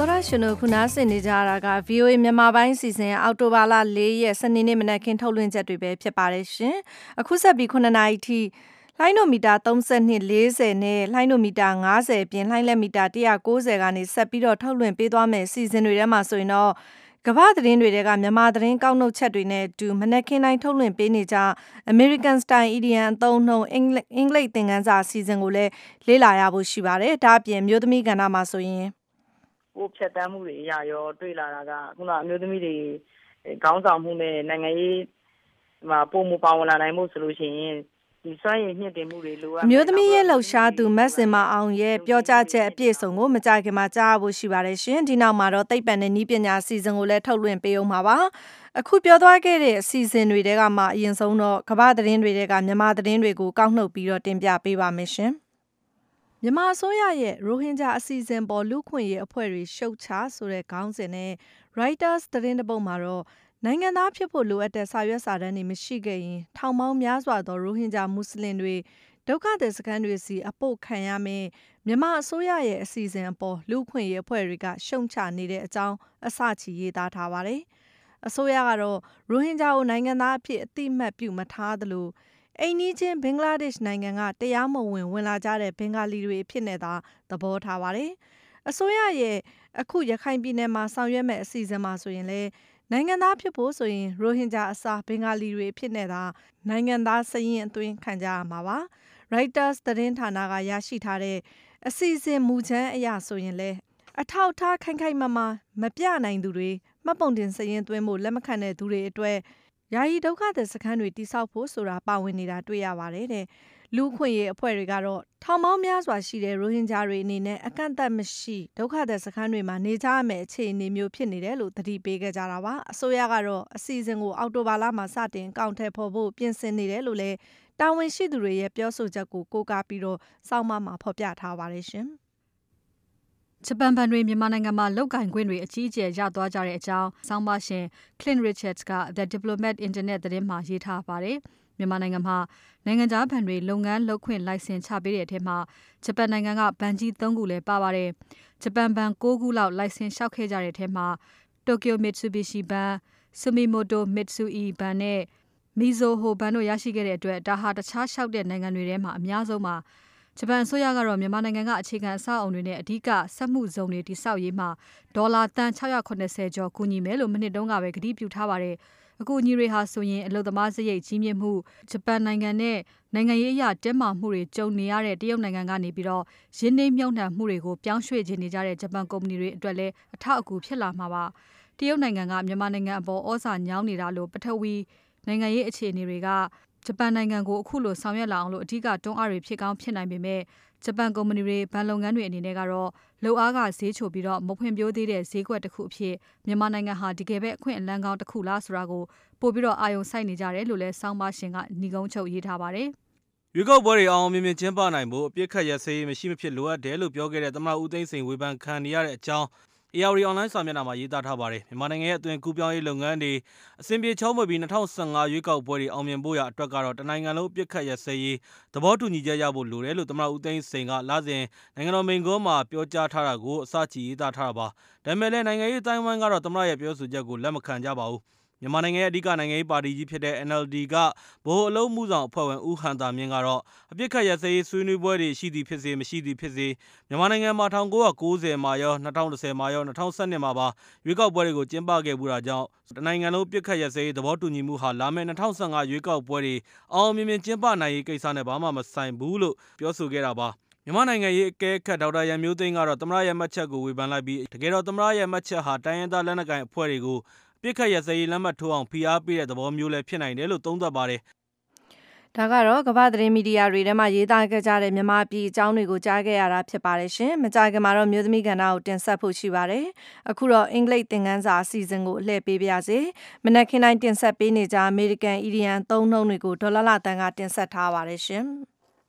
သောရရှင်တို့ခုနားဆင်နေကြတာက VOA မြန်မာပိုင်းစီစဉ်အောက်တိုဘာလ4ရက်စနေနေ့မနက်ခင်းထုတ်လွှင့်ချက်တွေပဲဖြစ်ပါတယ်ရှင်။အခုဆက်ပြီး9နာရီထိလိုင်းနိုမီတာ32 40နဲ့လိုင်းနိုမီတာ50ပြင်လိုင်းလက်မီတာ190ကနေဆက်ပြီးတော့ထုတ်လွှင့်ပေးသွားမယ်စီစဉ်တွေထဲမှာဆိုရင်တော့ကမ္ဘာသတင်းတွေကမြန်မာသတင်းကောက်နှုတ်ချက်တွေနဲ့တူမနက်ခင်းတိုင်းထုတ်လွှင့်ပေးနေကြ American Style Idiom အသုံးနှုန်းအင်္ဂလိပ်သင်ခန်းစာအစီအစဉ်ကိုလည်းလေ့လာရဖို့ရှိပါတယ်။ဒါအပြင်မျိုးသမီးကဏ္ဍမှာဆိုရင်ကိုဖြတ်တန်းမှုတွေအရာရောတွေ့လာတာကခုနအမျိုးသမီးတွေခေါင်းဆောင်မှုနဲ့နိုင်ငံရေးမှာပုံမပါဝင်လာနိုင်မှုဆိုလို့ရှိရင်ဒီစွမ်းရည်မြင့်တင်မှုတွေလိုအပ်မျိုးသမီးရဲ့လှုပ်ရှားသူမက်စင်မအောင်ရဲ့ပြောကြားချက်အပြည့်အစုံကိုမကြခင်မှာကြားဖို့ရှိပါတယ်ရှင်ဒီနောက်မှာတော့သိပ္ပံနဲ့နည်းပညာအစီအစဉ်ကိုလည်းထုတ်လွှင့်ပေးအောင်ပါပါအခုပြောသွားခဲ့တဲ့အစီအစဉ်တွေတဲကမှအရင်ဆုံးတော့ကမ္ဘာသတင်းတွေတဲကမြန်မာသတင်းတွေကိုကောက်နှုတ်ပြီးတော့တင်ပြပေးပါမယ်ရှင်မြန်မာအစိုးရရဲ့ရိုဟင်ဂျာအစီအစဉ်ပေါ်လူခွင့်ရေးအဖွဲ့တွေရှုတ်ချဆိုတဲ့ခေါင်းစဉ်နဲ့ Reuters သတင်းတစ်ပုဒ်မှာတော့နိုင်ငံသားဖြစ်ဖို့လိုအပ်တဲ့စာရွက်စာတမ်းတွေမရှိခဲ့ရင်ထောင်ပေါင်းများစွာသောရိုဟင်ဂျာမွတ်စလင်တွေဒုက္ခသည်စခန်းတွေစီအပို့ခံရမယ်မြန်မာအစိုးရရဲ့အစီအစဉ်အပေါ်လူခွင့်ရေးအဖွဲ့တွေကရှုံချနေတဲ့အကြောင်းအစချီရေးသားထားပါတယ်။အစိုးရကတော့ရိုဟင်ဂျာကိုနိုင်ငံသားအဖြစ်အသိမှတ်ပြုမထားသလိုအိမ်နီးချင်းဘင်္ဂလားဒေ့ရှ်နိုင်ငံကတရားမဝင်လာကြတဲ့ဘင်္ဂါလီတွေအဖြစ်နဲ့သာသဘောထားပါတယ်။အစိုးရရဲ့အခုရခိုင်ပြည်နယ်မှာဆောင်ရွက်မဲ့အစီအစဉ်မှာဆိုရင်လည်းနိုင်ငံသားဖြစ်ဖို့ဆိုရင်ရိုဟင်ဂျာအစားဘင်္ဂါလီတွေဖြစ်နေတာနိုင်ငံသားစာရင်းအသွင်းခံကြရမှာပါ။ Reuters သတင်းဌာနကရရှိထားတဲ့အစီအစဉ်မူချမ်းအရဆိုရင်လည်းအထောက်ထားခိုင်ခိုင်မာမာမပြနိုင်သူတွေမှတ်ပုံတင်စာရင်းသွင်းဖို့လက်မခံတဲ့သူတွေအတွက်ယာယီဒုက္ခသည်စခန်းတွေတိစောက်ဖို့ဆိုတာပါဝင်နေတာတွေ့ရပါတယ်တဲ့လူခွင့်ရေးအဖွဲ့တွေကတော့ထောင်ပေါင်းများစွာရှိတဲ့ရိုဟင်ဂျာတွေအနေနဲ့အကန့်အသတ်မရှိဒုက္ခသည်စခန်းတွေမှာနေကြရမယ့်အခြေအနေမျိုးဖြစ်နေတယ်လို့သတိပေးခဲ့ကြတာပါအစိုးရကတော့အစီအစဉ်ကိုအောက်တိုဘာလမှာစတင်အကောင်အထည်ဖော်ဖို့ပြင်ဆင်နေတယ်လို့လည်းတာဝန်ရှိသူတွေရဲ့ပြောဆိုချက်ကိုကိုးကားပြီးတော့စောင့်မမှာဖော်ပြထားပါတယ်ရှင်ဂျပန်ဘဏ်တွေမြန်မာနိုင်ငံမှာလောက်ကိုင်ခွင့်တွေအကြီးအကျယ်ရသွားကြတဲ့အကြောင်းဆောင်းပါရှင် Clint Richards က The Diplomat Internet သတင်းမှာရေးထားပါတယ်။မြန်မာနိုင်ငံမှာနိုင်ငံခြားဘဏ်တွေလုပ်ငန်းလုပ်ခွင့်လိုင်စင်ချပေးတဲ့အထက်မှာဂျပန်နိုင်ငံကဘဏ်ကြီး3ခုလည်းပါပါတယ်။ဂျပန်ဘဏ်6ခုလောက်လိုင်စင်လျှောက်ခဲ့ကြတဲ့အထက်မှာ Tokyo Mitsubishi ဘဏ် Sumitomo Mitsui ဘဏ်နဲ့ Mizuho ဘဏ်တို့ရရှိခဲ့တဲ့အတွက်ဒါဟာတခြားလျှောက်တဲ့နိုင်ငံတွေထဲမှာအများဆုံးပါဂျပန်အစိုးရကတော့မြန်မာနိုင်ငံကအခြေခံအဆောက်အုံတွေနဲ့အဓိကစက်မှုဇုံတွေတိစောက်ရေးမှာဒေါ်လာတန်680ကျော်ကူညီမယ်လို့မနှစ်တုန်းကပဲကတိပြုထားပါတယ်။အခုညီတွေဟာဆိုရင်အလုပ်သမားစရိတ်ကြီးမြင့်မှုဂျပန်နိုင်ငံနဲ့နိုင်ငံရေးအရတင်းမာမှုတွေကြုံနေရတဲ့တရုတ်နိုင်ငံကနေပြီးတော့ရင်းနှီးမြှုပ်နှံမှုတွေကိုပြောင်းရွှေ့ခြင်းနေကြတဲ့ဂျပန်ကုမ္ပဏီတွေအတွက်လည်းအထောက်အကူဖြစ်လာမှာပါ။တရုတ်နိုင်ငံကမြန်မာနိုင်ငံအပေါ်ဩဇာညောင်းနေတာလို့ပထဝီနိုင်ငံရေးအခြေအနေတွေကဂျပန်နိုင်ငံကိုအခုလိုဆောင်ရွက်လာအောင်လို့အဓိကတွန်းအားတွေဖြစ်ကောင်းဖြစ်နိုင်ပေမဲ့ဂျပန်ကုမ္ပဏီတွေဘဏ်လုပ်ငန်းတွေအနေနဲ့ကတော့လုပ်အားကဈေးချိုပြီးတော့မဖွံ့ဖြိုးသေးတဲ့ဈေးကွက်တစ်ခုအဖြစ်မြန်မာနိုင်ငံဟာတကယ်ပဲအခွင့်အလမ်းကောင်းတစ်ခုလားဆိုတာကိုပို့ပြီးတော့အာရုံစိုက်နေကြတယ်လို့လည်းဆောင်းပါရှင်ကညီကုန်းချုပ်ရေးထားပါတယ်။ရွေးကောက်ပွဲတွေအောင်မြင်မြင်ကျင်းပနိုင်ဖို့အပြစ်ခတ်ရစေးမရှိမဖြစ်လိုအပ်တယ်လို့ပြောခဲ့တဲ့သမ္မတဦးသိန်းစိန်ဝေဖန်ခံနေရတဲ့အကြောင်းAR Online စာမျက်နှာမှာရေးသားထားပါတယ်။မြန်မာနိုင်ငံရဲ့အသွင်ကူးပြောင်းရေးလုပ်ငန်းတွေအစဉ်ပြေချောမွေ့ပြီး2015ရွေးကောက်ပွဲတွေအောင်မြင်ဖို့ရအတွက်ကတော့တနိုင်ငံလုံးအပြစ်ခတ်ရစရေးသဘောတူညီချက်ရဖို့လိုတယ်လို့သမ္မတဦးသိန်းစိန်ကလစဉ်နိုင်ငံတော်မိန့်ခွန်းမှာပြောကြားထားတာကိုအစချီရေးသားထားတာပါ။ဒါပေမဲ့လည်းနိုင်ငံရေးတိုင်းဝိုင်းကတော့သမ္မတရဲ့ပြောဆိုချက်ကိုလက်မခံကြပါဘူး။မြန်မာနိုင်ငံရဲ့အဓိကနိုင်ငံရေးပါတီကြီးဖြစ်တဲ့ NLD ကဗဟိုအလုံးမှုဆောင်အဖွဲ့ဝင်ဦးဟန်တာမြင့်ကတော့အပြစ်ခတ်ရစရေးဆွေးနွေးပွဲတွေရှိသည်ဖြစ်စေမရှိသည်ဖြစ်စေမြန်မာနိုင်ငံမှာ1990မှာရော2010မှာရော2012မှာပါရွေးကောက်ပွဲတွေကိုကျင်းပခဲ့မှုတာကြောင့်တနိုင်ငံလုံးပြစ်ခတ်ရစရေးသဘောတူညီမှုဟာလာမယ့်2015ရွေးကောက်ပွဲတွေအောင်မြင်မြင်ကျင်းပနိုင်ရေးကိစ္စနဲ့ဘာမှမဆိုင်ဘူးလို့ပြောဆိုခဲ့တာပါမြန်မာနိုင်ငံရေးအကဲခတ်ဒေါက်တာရန်မျိုးသိန်းကတော့သမ္မတရဲ့မှတ်ချက်ကိုဝေဖန်လိုက်ပြီးတကယ်တော့သမ္မတရဲ့မှတ်ချက်ဟာတိုင်းရင်းသားလက်နက်ကိုင်အဖွဲ့တွေကိုပြစ်ခတ်ရစရေးလက်မှတ်ထိုးအောင်ဖိအားပေးတဲ့သဘောမျိုးလည်းဖြစ်နိုင်တယ်လို့သုံးသပ်ပါတယ်။ဒါကတော့ကမ္ဘာသတင်းမီဒီယာတွေထဲမှာရေးသားခဲ့ကြတဲ့မြန်မာပြည်အကြောင်းတွေကိုကြားခဲ့ရတာဖြစ်ပါတယ်ရှင်။မကြာခင်မှာတော့မျိုးသမီးကဏ္ဍကိုတင်ဆက်ဖို့ရှိပါတယ်။အခုတော့အင်္ဂလိပ်သင်ခန်းစာအစီအစဉ်ကိုအလှည့်ပေးပါရစေ။မနက်ခင်းတိုင်းတင်ဆက်ပေးနေကြအမေရိကန်အီဒီယံသုံးနှုန်းတွေကိုဒေါ်လာတန်ကတင်ဆက်ထားပါတယ်ရှင်။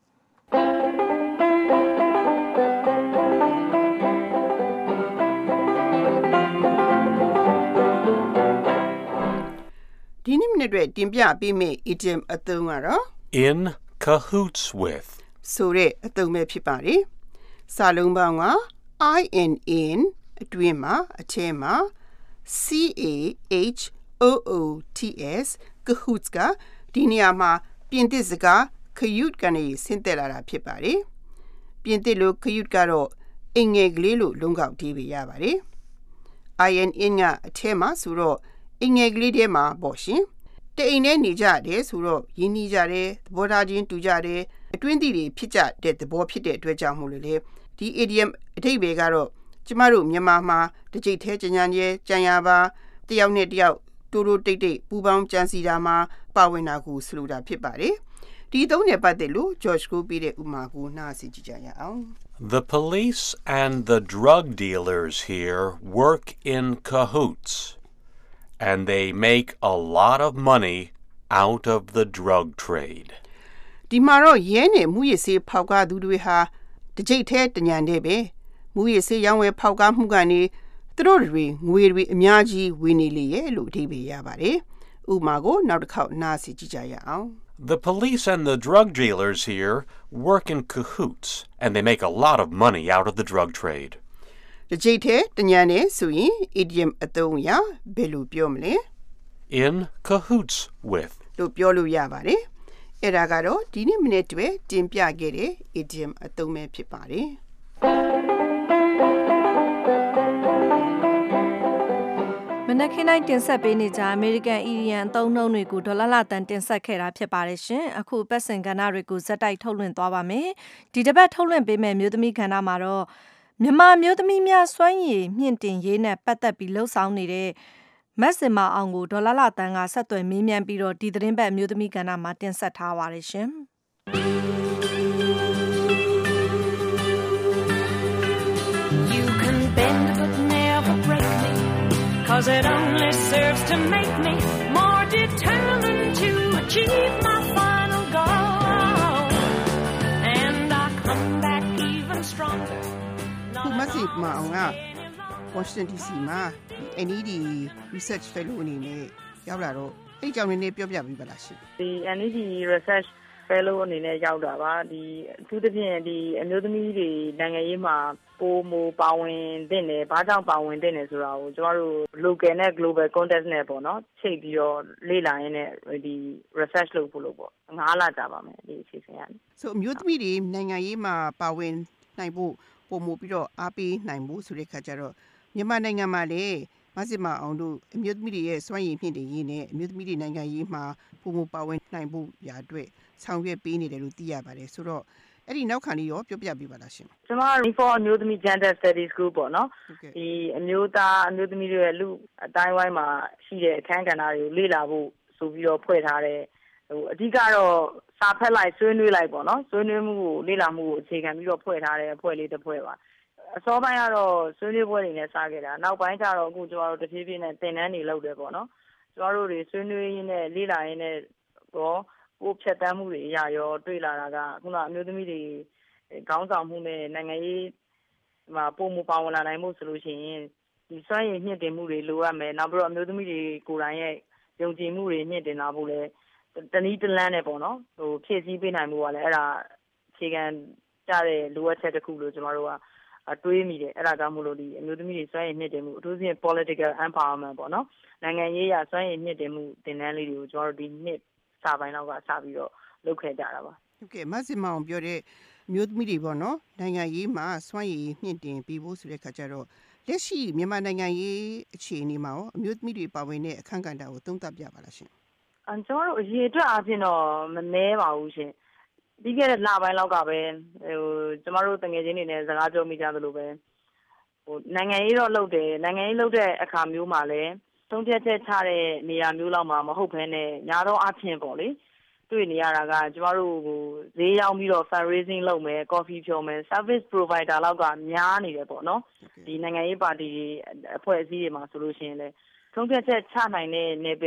ဒီနေ့မနေ့အတွက်တင်ပြပေးမယ့် idiom အသုံးကတော့ in cahoots with ဆိုတဲ့အသုံးပဲဖြစ်ပါတယ်။စာလုံးပေါင်းက in အတွင်းမှာအထဲမှာ CAHOOTS cahoots ကဒီနေရာမှာပြင်သစ်စကား cahute ကနေဆင်းသက်လာတာဖြစ်ပါတယ်ပြင်သစ်လို cahute ကတော့အင်္ဂယ်ကလေးလို့လုံးကောက်တီးပြရပါတယ်IN ကအထဲမှာဆိုတော့အင်္ဂယ်ကလေးထဲမှာပေါ့ရှင်တအိမ်နဲ့နေကြတယ်ဆိုတော့ရင်းနှီးကြတယ်သဘောထားချင်းတူကြတယ်အတွင်းသီးတွေဖြစ်ကြတဲ့သဘောဖြစ်တဲ့အတွက်ကြောင့်မို့လို့လေဒီ idiom အဓိပ္ပာယ်ကတော့ကျမတို့မြန်မာမှာတစ်ကြိတ်သေးကြံကြံရပါတယောက်နဲ့တယောက်တိုးတိုးတိတ်တိတ်ပူပေါင်းကြံစီတာမှာပါဝင်တာကိုဆိုလိုတာဖြစ်ပါတယ်ဒီသုံးနဲ့ပတ်သက်လို့ George ကိုပြတဲ့ဥမာကိုနားဆင်ကြည့်ကြရအောင် The police and the drug dealers here work in cahoots, and they make a lot of money out of the drug trade. ဒီမှာတော့ရဲနဲ့မူရစေးဖောက်ကားသူတွေဟာတစ်ကြိတ်သေးတညံတဲ့ပဲမူရစေးရောင်းဝယ်ဖောက်ကားမှုကနေသူတို့တွေငွေတွေအများကြီးဝင်နေလေရဲ့လို့အဓိပ္ပာယ်ရပါတယ်ဥပမာကိုနောက်တစ်ခေါက်နားဆင်ကြည့်ကြရအောင် The police and the drug dealers here work in cahoots, and they make a lot of money out of the drug trade. တစ်ကြိတ်သေးတညံနဲ့ဆိုရင် idiom အသုံးအရဘယ်လိုပြောမလဲ In cahoots with လို့ပြောလို့ရပါတယ်အဲ့ဒါကတော့ဒီနေ့မနေ့တွဲတင်ပြခဲ့တဲ့ idiom အသုံးပဲဖြစ်ပါတယ်မနက်ခင်းတိုင်းတင်ဆက်ပေးနေကြ American Indian အသုံးနှုန်းတွေကိုဒေါ်လာတန်တင်ဆက်ခဲ့တာဖြစ်ပါတယ်ရှင်။အခုပတ်စင်ကဏ္ဍတွေကိုဇက်တိုက်ထုတ်လွှင့်သွားပါမယ်။ဒီတစ်ပတ်ထုတ်လွှင့်ပေးမယ့်မျိုးသမီးကဏ္ဍမှာတော့မြန်မာမျိုးသမီးများစွမ်းရည်မြင့်တင်ရေးနဲ့ပတ်သက်ပြီးလှုပ်ဆောင်နေတဲ့မက်စင်မအောင်ကိုဒေါ်လာတန်ကဆက်သွယ်မေးမြန်းပြီးတော့ဒီသတင်းပတ်မျိုးသမီးကဏ္ဍမှာတင်ဆက်ထားပါတယ်ရှင်။ You can bend but never break me Cause it only serves to make me more determined to achieve my final goal. And I come back even stronger. ခုမဆီမအောင်က Washington DC မှာ NED Research Fellow အနေနဲ့ရောက်လာတော့အဲ့ဒီကြောင့်နည်းနည်းပြောပြပေးပါလားရှင်ဒီ NED Research Fellow အနေနဲ့ရောက်တာပါဒီအထူးသဖြင့်ဒီအမျိုးသမီးတွေနိုင်ငံရေးမှာပိုမိုပါဝင်တဲ့နယ်ဘာကြောင့်ပါဝင်တဲ့နယ်ဆိုတာကိုကျွန်တော်တို့ local နဲ့ global context နဲ့ပေါ့နော်ချိန်ပြီးတော့လေ့လာရင်းနဲ့ဒီ research လုပ်ဖို့လို့ပေါ့9လကြာပါမယ်ဒီအစီအစဉ်ကနေဆိုအမျိုးသမီးတွေနိုင်ငံရေးမှာပါဝင်နိုင်ဖို့ပိုမိုပြီးတော့အားပေးနိုင်ဖို့ဆိုတဲ့ခါကျတော့မြန်မာနိုင်ငံမှာလေမဆင်မအောင်တို့အမျိုးသမီးတွေရဲ့စွမ်းရည်မြင့်တင်ရေးနဲ့အမျိုးသမီးတွေနိုင်ငံရေးမှာပိုမိုပါဝင်နိုင်ဖို့ရာအတွက်ဆောင်ရွက်ပေးနေတယ်လို့သိရပါတယ်ဆိုတော့အဲ့ဒီနောက်ခံလေးရောပြောပြပေးပါလားရှင်ကျွန်မ for အမျိုးသမီး gender studies group ပေါ့နော်ဒီအမျိုးသားအမျိုးသမီးတွေရဲ့လူအတိုင်းဝိုင်းမှာရှိတဲ့အခန်းကဏ္ဍတွေကိုလေ့လာဖို့ဆိုပြီးတော့ဖွဲ့ထားတဲ့အဓိကတော့စာဖက်လိုက်ဆွေးနွေးလိုက်ပေါ့နော်ဆွေးနွေးမှုကိုလေ့လာမှုကိုအခြေခံပြီးတော့ဖွဲ့ထားတဲ့အဖွဲ့လေးတစ်ဖွဲ့ပါအစောပိုင်းကတော့ဆွေးနွေးပွဲတွေနဲ့စခဲ့တာနောက်ပိုင်းကျတော့အခုကျွန်တော်တို့တဖြည်းဖြည်းနဲ့သင်တန်းတွေလုပ်တယ်ပေါ့နော်ကျွန်တော်တို့တွေဆွေးနွေးရင်းနဲ့လေ့လာရင်းနဲ့တော့ကိုဖြတ်တန်းမှုတွေအရာရောတွေ့လာတာကခုနအမျိုးသမီးတွေခေါင်းဆောင်မှုနဲ့နိုင်ငံရေးမှာပုံမပါဝင်လာနိုင်မှုဆိုလို့ရှိရင်ဒီစွမ်းရည်မြင့်တင်မှုတွေလိုအပ်မယ်နောက်ပြီးတော့အမျိုးသမီးတွေကိုယ်တိုင်ရဲ့ယုံကြည်မှုတွေမြင့်တင်လာဖို့လဲတနည်းတလမ်းနဲ့ပေါ့နော်ဟိုဖြည့်ဆည်းပေးနိုင်မှုကလည်းအဲ့ဒါအခြေခံကြတဲ့လိုအပ်ချက်တစ်ခုလို့ကျွန်တော်တို့ကတွေးမိတယ်အဲ့ဒါကြောင့်မို့လို့ဒီအမျိုးသမီးတွေစွမ်းရည်မြင့်တင်မှုအထူးသဖြင့် political empowerment ပေါ့နော်နိုင်ငံရေးရစွမ်းရည်မြင့်တင်မှုသင်တန်းလေးတွေကိုကျွန်တော်တို့ဒီနှစ်စာပိုင်းလောက်ကစပြီးတော့လုပ်ခဲ့ကြတာပါဟုတ်ကဲ့မဆင်မအောင်ပြောတဲ့မျိုးသမီးတွေပေါ့နော်နိုင်ငံရေးမှာစွမ်းရည်မြင့်တင်ပြီးဖို့ဆိုတဲ့ခါကျတော့လက်ရှိမြန်မာနိုင်ငံရေးအခြေအနေမှာရောအမျိုးသမီးတွေပါဝင်တဲ့အခန်းကဏ္ဍကိုသုံးသပ်ပြပါလားရှင်ကျွန်တော်တို့အရေးအတွက်အပြင်တော့မနှဲပါဘူးရှင်ပြီးခဲ့တဲ့လပိုင်းလောက်ကပဲကျွန်တော်တို့တငယ်ချင်းတွေနဲ့စကားပြောမိကြသလိုပဲနိုင်ငံရေးတော့လုပ်တယ်နိုင်ငံရေးလုပ်တဲ့အခါမျိုးမှာလည်းသုံးဖြတ်ချက်ချတဲ့နေရာမျိုးလောက်မှာမဟုတ်ဘဲနဲ့ညာတော့အပြင်ပေါ့လေတွေ့နေရတာကကျမတို့ဈေးရောက်ပြီးတော့ fundraising လုပ်မယ် coffee ဖြောမယ် service provider လောက်ကများနေတယ်ပေါ့နော်ဒီနိုင်ငံရေးပါတီအဖွဲ့အစည်းတွေမှာဆိုလို့ရှိရင်လည်းသုံးဖြတ်ချက်ချနိုင်တဲ့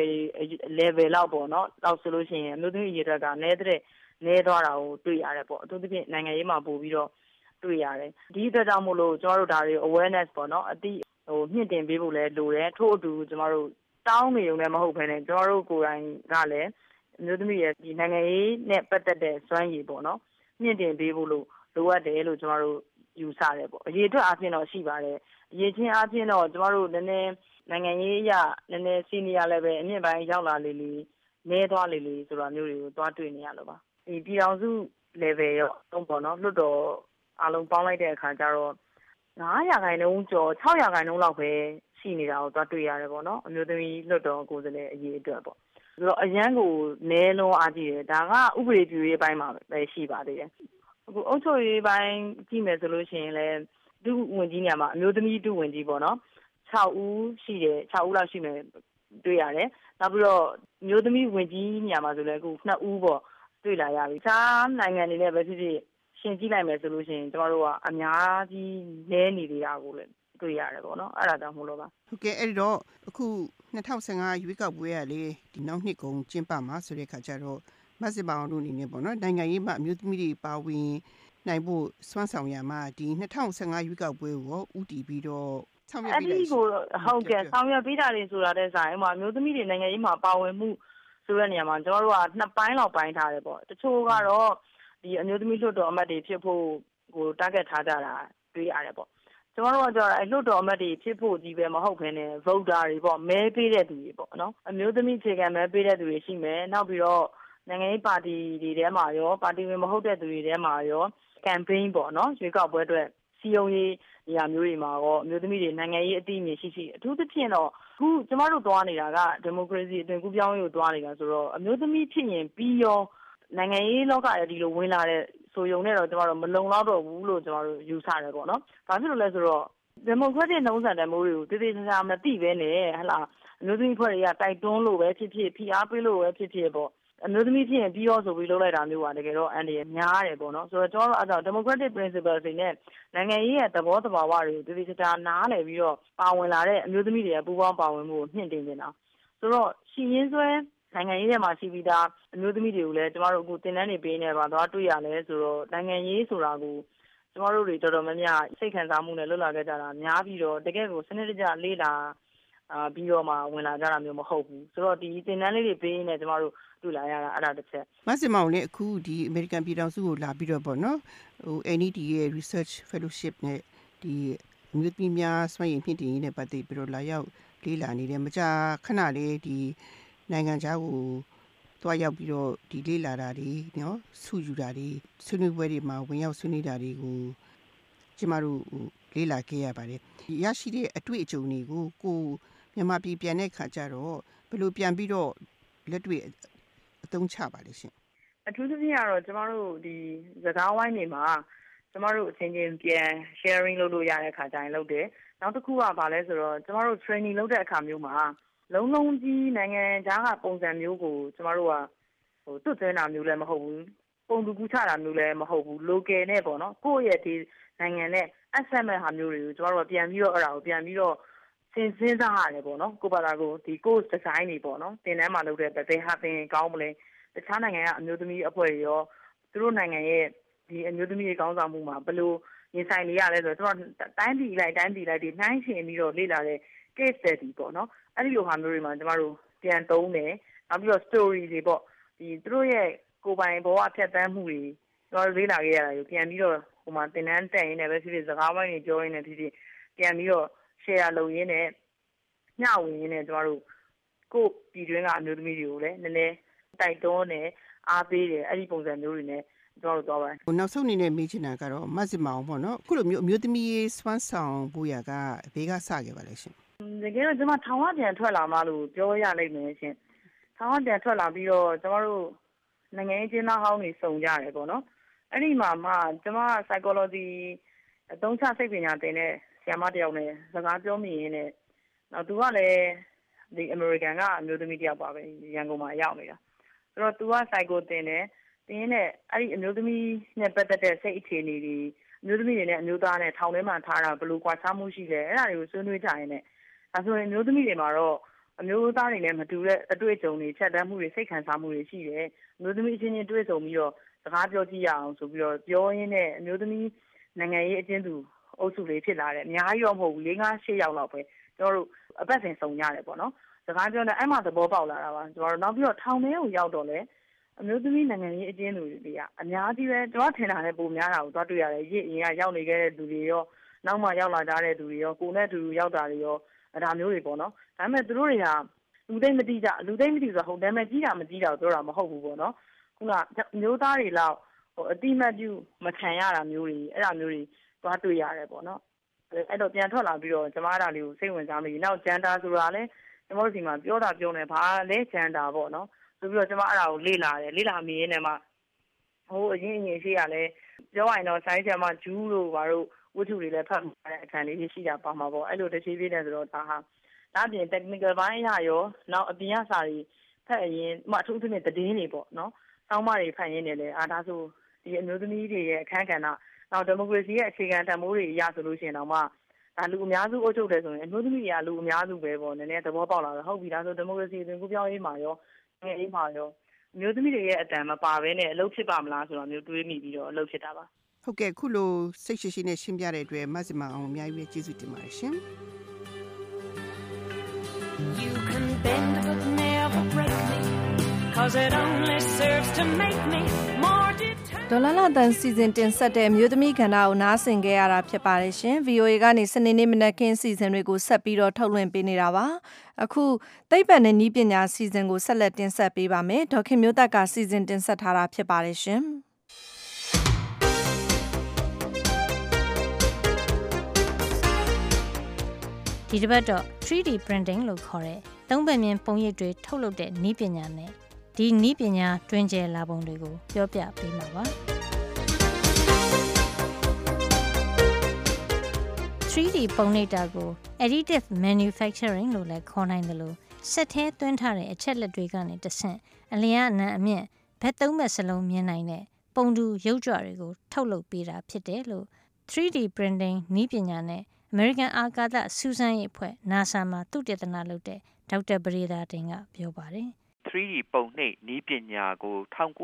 level လောက်ပေါ့နော်လောက်ဆိုလို့ရှိရင်အမျိုးသမီးအရေးတွေကနည်းသွားတာကိုတွေ့ရတယ်ပေါ့အထူးသဖြင့်နိုင်ငံရေးမှာပို့ပြီးတော့တွေ့ရတယ်ဒီအတွက်ကြောင့်မို့လို့ကျမတို့ဒါတွေ awareness ပေါ့နော်အတိမြင့်တင်ပေးဖို့လည်းလိုတယ်ထို့အတူကျမတို့တောင်းနေုံနဲ့မဟုတ်ဘဲနဲ့ကျမတို့ကိုယ်တိုင်ကလည်းအမျိုးသမီးရဲ့ဒီနိုင်ငံရေးနဲ့ပတ်သက်တဲ့စွမ်းရည်ပေါ့နော်မြင့်တင်ပေးဖို့လို့လိုအပ်တယ်လို့ကျမတို့ယူဆတယ်ပေါ့အရေးအတွက်အားဖြင့်တော့ရှိပါတယ်အရေးချင်းအားဖြင့်တော့ကျမတို့နည်းနည်းနိုင်ငံရေးအရနည်းနည်းစီနီယာ level အမြင့်ပိုင်းရောက်လာလေနဲသွားလေဆိုတာမျိုးတွေကိုသွားတွေ့နေရလို့ပါဒီပြည်အောင်စု level ရောတော့ပေါ့နော်လွတ်တော်အားလုံးပေါင်းလိုက်တဲ့အခါကျတော့9%ကျော်6%လောက်ပဲရှိနေတာကိုသွားတွေ့ရတယ်ပေါ့နော်အမျိုးသမီးလွတ်တော်ကိုယ်စားလှယ်အရေးအတွက်ပေါ့ဆိုတော့အရန်ကိုနဲလုံးအားကြီးတယ်ဒါကဥပဒေပြုရေးပိုင်းမှာပဲရှိပါသေးတယ်အခုအုပ်ချုပ်ရေးပိုင်းကြည့်မယ်ဆိုလို့ရှိရင်လည်းဒုဝန်ကြီးညမှာအမျိုးသမီးဒုဝန်ကြီးပေါ့နော်6ဦးရှိတယ်6ဦးလောက်ရှိမယ်တွေ့ရတယ်နောက်ပြီးတော့မျိုးသမီးဝင်ကြီးညမှာဆိုလည်းအခု2ဦးပေါ့တွေ့လာရပြီတခြားနိုင်ငံတွေနဲ့ပဲဖြစ်ဖြစ်ရှင်ကြည့်လိုက်မယ်ဆိုလို့ရှိရင်ကျမတို့ကအများကြီးနဲနေသေးတာကိုလည်းတွေ့ရတယ်ပေါ့နော်အဲ့ဒါကြောင့်မို့လို့ပါဟုတ်ကဲ့အဲ့တော့အခု2015ရွေးကောက်ပွဲရလေဒီနောက်နှစ်ကုန်ကျင်းပမှာဆိုတဲ့ခါကျတော့မဆင်ပါအောင်တို့အနေနဲ့ပေါ့နော်နိုင်ငံရေးမှာအမျိုးသမီးတွေပါဝင်နိုင်ဖို့စွမ်းဆောင်ရမှာဒီ2015ရွေးကောက်ပွဲကိုဦးတည်ပြီးတော့ဆောင်ရွက်ပေးလိုက်အဲ့ဒီကိုဟုတ်ကဲ့ဆောင်ရွက်ပေးတာတွေဆိုတာတဲ့ဆိုင်အမျိုးသမီးတွေနိုင်ငံရေးမှာပါဝင်မှုဆိုတဲ့နေရာမှာကျွန်တော်တို့က2ပိုင်းလောက်ပိုင်းထားတယ်ပေါ့တချို့ကတော့ဒီအမျိုးသမီးလွှတ်တော်အမတ်တွေဖြစ်ဖို့ကို target ထားကြတာတွေ့ရတယ်ပေါ့ကျွန်တော်တို့ကကြောက်လွှတ်တော်အမတ်တွေဖြစ်ဖို့ကြီးပဲမဟုတ်ဘဲနဲ့ voter တွေပေါ့မဲပေးတဲ့သူတွေပေါ့နော်အမျိုးသမီးခြေခံမဲပေးတဲ့သူတွေရှိမယ်နောက်ပြီးတော့နိုင်ငံရေးပါတီတွေထဲမှာရောပါတီဝင်မဟုတ်တဲ့သူတွေထဲမှာရော campaign ပေါ့နော်ရွေးကောက်ပွဲအတွက်စီယုံရေးနေရာမျိုးတွေမှာရောအမျိုးသမီးတွေနိုင်ငံရေးအသိအမြင်ရှိအထူးသဖြင့်တော့အခုကျမတို့သွားနေတာကဒီမိုကရေစီအသွင်ကူးပြောင်းရေးကိုသွားနေတာဆိုတော့အမျိုးသမီးဖြစ်ရင်ပြီးရောနိုင်ငံရေးလောကရဲ့ဒီလိုဝင်လာတဲ့ဆိုရုံနဲ့တော့ကျမတို့မလုံလောက်တော့ဘူးလို့ကျမတို့ယူဆတယ်ပေါ့နော်။ဘာဖြစ်လို့လဲဆိုတော့ဒီမိုကရက်တစ်နှုံးဆန်တဲ့မိုးတွေကိုတည်တည်ချာချာမသိပဲနဲ့ဟလာအမျိုးသမီးဖွဲ့တွေကတိုက်တွန်းလို့ပဲဖြစ်ဖြစ်ဖိအားပေးလို့ပဲဖြစ်ဖြစ်ပေါ့အမျိုးသမီးဖြစ်ရင်ပြီးရောဆိုပြီးလုပ်လိုက်တာမျိုးပါတကယ်တော့အန်ဒီများတယ်ပေါ့နော်ဆိုတော့ကျွန်တော်တို့အဲ့ဒါ democratic principles တွေနဲ့နိုင်ငံရေးရဲ့သဘောတဘာဝတွေကိုတည်တည်ချာချာနားလည်ပြီးတော့ပါဝင်လာတဲ့အမျိုးသမီးတွေကပူးပေါင်းပါဝင်မှုကိုမြင့်တင်နေတာဆိုတော့ရှင်းရင်းဆွဲနိုင်ငံရေးထဲမှာရှိပြီးသားအမျိုးသမီးတွေကိုလည်းကျမတို့အခုသင်တန်းတွေပေးနေပါတော့တွေ့ရလဲဆိုတော့နိုင်ငံရေးဆိုတာကိုကျမတို့တွေတော်တော်များများစိတ်ခံစားမှုနဲ့လွတ်လာခဲ့ကြတာများပြီးတော့တကယ်ကိုစနစ်တကျလေးလာပြီးတော့မှဝင်လာကြတာမျိုးမဟုတ်ဘူးဆိုတော့ဒီသင်တန်းလေးတွေပေးနေကျမတို့တွေ့လာရတာအဲ့ဒါတစ်ချက်မဆင်မောင်လည်းအခုဒီ American ပြည်ထောင်စုကိုလာပြီးတော့ပေါ့နော်ဟို NED ရဲ့ research fellowship နဲ့ဒီအမျိုးသမီးများစွမ်းရည်မြင့်တင်ရေးနဲ့ပတ်သက်ပြီးတော့လာရောက်လေ့လာနေတယ်မကြာခဏလေးဒီနိုင်ငံခြားကိုသွားရောက်ပြီးတော့ဒီလေ့လာတာတွေနော်ဆုယူတာတွေဆွေးနွေးပွဲတွေမှာဝင်ရောက်ဆွေးနွေးတာတွေကိုကျမတို့လေ့လာခဲ့ရပါတယ်ရရှိတဲ့အတွေ့အကြုံတွေကိုကိုမြန်မာပြည်ပြန်တဲ့ခါကျတော့ဘယ်လိုပြန်ပြီးတော့လက်တွေ့အသုံးချပါလိမ့်ရှင်အထူးသဖြင့်ကတော့ကျမတို့ဒီစကားဝိုင်းတွေမှာကျမတို့အချင်းချင်းပြန် sharing လုပ်လို့ရတဲ့အခါကျရင်လုပ်တယ်နောက်တစ်ခုကဘာလဲဆိုတော့ကျမတို့ training လုပ်တဲ့အခါမျိုးမှာလုံးလုံးကြီးနိုင်ငံခြားကပုံစံမျိုးကိုကျမတို့ကတွတ်သွင်းတာမျိုးလည်းမဟုတ်ဘူးပုံတူကူးချတာမျိုးလည်းမဟုတ်ဘူး local နဲ့ပေါ့နော်ကိုယ့်ရဲ့ဒီနိုင်ငံနဲ့ assessment ဟာမျိုးတွေကိုကျမတို့ကပြန်ပြီးတော့အဲ့ဒါကိုပြန်ပြီးတော့စဉ်းစားရတယ်ပေါ့နော်ကိုပါလာကိုဒီ course design တွေပေါ့နော်သင်တန်းမှာလုပ်တဲ့ဘယ်ဟာသင်ကောင်းမလဲတခြားနိုင်ငံကအမျိုးသမီးအဖွဲ့တွေရောသူတို့နိုင်ငံရဲ့ဒီအမျိုးသမီးတွေကောင်းဆောင်မှုမှာဘယ်လိုရင်ဆိုင်နေရလဲဆိုတော့ကျွန်တော်တိုင်းပြည်လိုက်ဒီနှိုင်းရှင်ပြီးတော့လေ့လာတဲ့ case study ပေါ့နော်အဲ့ဒီလိုဟာမျိုးတွေမှာကျမတို့ပြန်သုံးတယ်နောက်ပြီးတော့ story တွေပေါ့ဒီသူတို့ရဲ့ကိုယ်ပိုင်ဘဝဖြတ်သန်းမှုတွေကျွန်တော်လေ့လာခဲ့ရတာကိုပြန်ပြီးတော့ဟိုမှာသင်တန်းတက်ရင်းနဲ့ပဲဖြစ်ဖြစ်စကားဝိုင်းတွေပြောရင်းနဲ့ဖြစ်ဖြစ်ပြန်ပြီးတော့ share လုပ်ရင်းနဲ့ညဝင်ရင်းနဲ့ကျမတို့ကိုပြည်တွင်းကအမျိုးသမီးတွေကိုလည်းနည်းနည်းတိုက်တွန်းတယ်အားပေးတယ်အဲ့ဒီပုံစံမျိုးတွေနဲ့ကျွန်တော်တို့သွားပါတယ်နောက်ဆုံးအနေနဲ့မေးချင်တာကတော့မဆင်မအောင်ပေါ့နော်အခုလိုမျိုးအမျိုးသမီးစွမ်းဆောင်ဖို့ရကဘေးကစခဲ့ပါလဲရှင်တကယ်တော့ကျွန်မထောင်ဝပြန်ထွက်လာမှလို့ပြောရလိမ့်မယ်ရှင်ထောင်ဝပြန်ထွက်လာပြီးတော့ကျွန်တော်တို့နိုင်ငံရေးကျင်းသားဟောင်းတွေစုံကြတယ်ပေါ့နော်အဲ့ဒီမှာမှကျွန်မ psychology အသုံးချစိတ်ပညာသင်တဲ့ဆရာမတယောက်နဲ့စကားပြောမိရင်းနဲ့နောက်သူကလည်းဒီ American ကအမျိုးသမီးတယောက်ပါပဲရန်ကုန်မှာရောက်နေတာဆိုတော့သူက psycho သင်တယ်တင်းနဲ့အဲ့ဒီအမျိုးသမီးနဲ့ပတ်သက်တဲ့စိတ်အခြေအနေတွေအမျိုးသမီးတွေနဲ့အမျိုးသားနဲ့ထောင်ထဲမှာထားတာဘယ်လိုကွာခြားမှုရှိလဲအဲ့ဒါတွေကိုဆွေးနွေးကြရင်လည်းဒါဆိုရင်အမျိုးသမီးတွေမှာတော့အမျိုးသားတွေနဲ့မတူတဲ့အတွေ့အကြုံတွေဖြတ်တန်းမှုတွေစိတ်ခံစားမှုတွေရှိတယ်အမျိုးသမီးအချင်းချင်းတွေ့ဆုံပြီးတော့စကားပြောကြည့်ရအောင်ဆိုပြီးတော့ပြောရင်းနဲ့အမျိုးသမီးနိုင်ငံရေးအကျဉ်းသူအုပ်စုလေးဖြစ်လာတယ်အများကြီးတော့မဟုတ်ဘူး၄-၅-၈ယောက်လောက်ပဲကျွန်တော်တို့အပတ်စဉ်စုံရတယ်ပေါ့နော်စကားပြောနေအဲ့မှာသဘောပေါက်လာတာပါကျွန်တော်တို့နောက်ပြီးတော့ထောင်ထဲကိုရောက်တော့လဲအမျိုးသမီးနိုင်ငံရေးအကျဉ်းသူတွေကအများကြီးပဲကျွန်တော်ထင်တာနဲ့ပုံများတာကိုသွားတွေ့ရတယ်ရစ်အရင်ကရောက်နေခဲ့တဲ့သူတွေရောနောက်မှရောက်လာကြတဲ့သူတွေရောကိုနဲ့အတူတူရောက်တာတွေရောဒါမျိုးတွေပေါ့နော်ဒါပေမဲ့သူတို့တွေကလူသိမ့်မတိကြလူသိမ့်မတိဆိုတာဟုတ်တယ်မဲ့ကြီးတာမကြီးတာကိုပြောတာမဟုတ်ဘူးပေါ့နော်ခုနမျိုးသားတွေလောက်အတိမတ်ပြုမခံရတာမျိုးတွေအဲ့ဒါမျိုးတွေသွားတွေ့ရတယ်ပေါ့နော်အဲ့တော့ပြန်ထွက်လာပြီးတော့ကျမအဲ့ဒါလေးကိုစိတ်ဝင်စားမိနောက်ဂျန်တာဆိုတာလဲကျွန်တော်တို့ဒီမှာပြောတာပြောနေဘာလဲဂျန်တာပေါ့နော်ဆိုပြီးတော့ကျမအဲ့ဒါကိုလေ့လာမိရင်းနဲ့မှဟိုအရင်ရှိရလဲပြောရရင်တော့ဆိုင်းချာမဂျူးတို့ဘာလို့ဝတ္ထုတွေလည်းဖတ်မှာတဲ့အခန်းလေးရှိတာပါမှာပေါ့အဲ့လိုတစ်ချိန်ပြည့်နေဆိုတော့ဒါအပြင် technical ဘိုင်းအရရောနောက်အပြင်ကစာတွေဖတ်ရင်အထူးသဖြင့်သတင်းတွေပေါ့နော်စောင်းမတွေဖတ်ရင်းနဲ့လေဒါဆိုဒီအမျိုးသမီးတွေရဲ့အခန်းကဏ္ဍနောက်ဒီမိုကရေစီရဲ့အခြေခံတန်ဖိုးတွေအရဆိုလို့ရှိရင်တော့မှဒါလူအများစုအုပ်ချုပ်တယ်ဆိုရင်အမျိုးသမီးတွေကလူအများစုပဲပေါ့နည်းနည်းသဘောပေါက်လာတော့ဟုတ်ပြီဒါဆိုဒီမိုကရေစီအသွင်ကူးပြောင်းရေးမှာရောငယ်ရေးမှာရောအမျိုးသမီးတွေရဲ့အတန်မပါဘဲနဲ့အလုပ်ဖြစ်ပါမလားဆိုတော့မျိုးတွေးမိပြီးတော့အလုပ်ဖြစ်တာပါဟုတ်ကဲ့ခုလိုစိတ်ရှိနဲ့ရှင်းပြတဲ့အတွက်မဇ္ဈိမအောင်အများကြီးပဲကျေးဇူးတင်ပါတယ်ရှင် You can bend but never break me cause it only serves to make me more determined ဒေါ်လာလာတန်စီစဉ်တင်ဆက်တဲ့မြို့သမီးကဏ္ဍကိုနားဆင်ခဲ့ရတာဖြစ်ပါတယ်ရှင် VOA ကနေစနေနေ့မနက်ခင်းစီစဉ်တွေကိုဆက်ပြီးတော့ထုတ်လွှင့်ပေးနေတာပါအခုသိပ္ပံနဲ့နည်းပညာစီစဉ်ကိုဆက်လက်တင်ဆက်ပေးပါမယ်ဒေါခင်မျိုးသက်ကစီစဉ်တင်ဆက်ထားတာဖြစ်ပါတယ်ရှင်ဒီတစ်ပတ်တော့ 3D printing လို့ခေါ်တဲ့သုံးဘက်မြင်ပုံရိပ်တွေထုတ်လုပ်တဲ့နည်းပညာနဲ့ဒီနည်းပညာတွင်ကျယ်လာပုံတွေကိုပြောပြပေးမှာပါ 3D ပုံနှိပ်တာကို additive manufacturing လို့လည်းခေါ်နိုင်တယ်လို့စက်ထဲသွင်းထားတဲ့အချက်လက်တွေကနေတဆင့်အလျားအနံအမြင့်ဘက်သုံးဘက်စလုံးမြင်နိုင်တဲ့ပုံတူရုပ်ကြွတွေကိုထုတ်လုပ်ပေးတာဖြစ်တယ်လို့ 3D printing နည်းပညာနဲ့American အာကာသစူးစမ်းရေးအဖွဲ့ NASA မှာသုတေသနလုပ်တဲ့ဒေါက်တာပရိသာတင်ကပြောပါတယ် 3D ပုံနှိပ်နည်းပညာကို